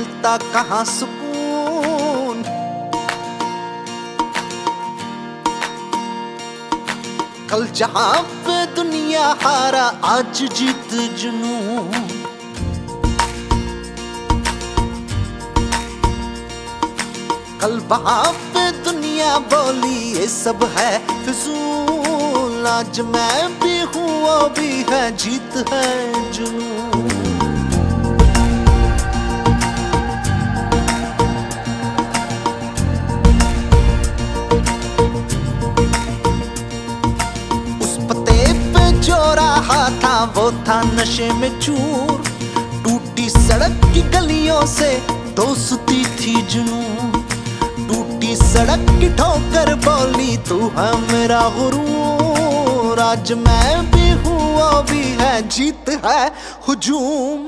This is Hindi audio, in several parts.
मिलता कहाँ सुकून। कल जहां पे दुनिया हारा आज जीत जुनून। कल वहां पे दुनिया बोली ये सब है फिजूल। आज मैं भी हूँ वो भी है, जीत है जुनून। उस पते पे जो रहा था वो था नशे में चूर। टूटी सड़क की गलियों से दोस्ती थी जुनून। टूटी सड़क की ठोकर बोली तू है मेरा गुरूर। आज मैं भी हूँ वो भी है, जीत है हुजूम।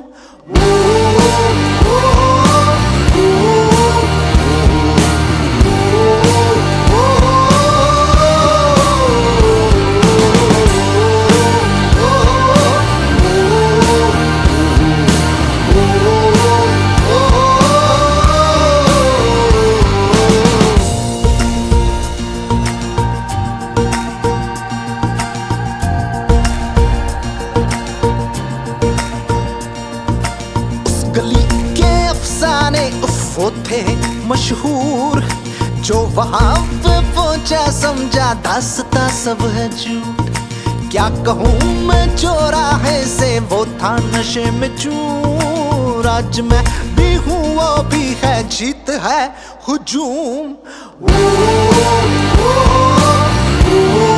गली के अफसाने वो थे मशहूर। जो वहां पे पहुंचा समझा दास्तां सब है झूठ। क्या कहूँ मैं जो राहे से वो था नशे में चूर। आज मैं भी हूँ वो भी है, जीत है हुजूम।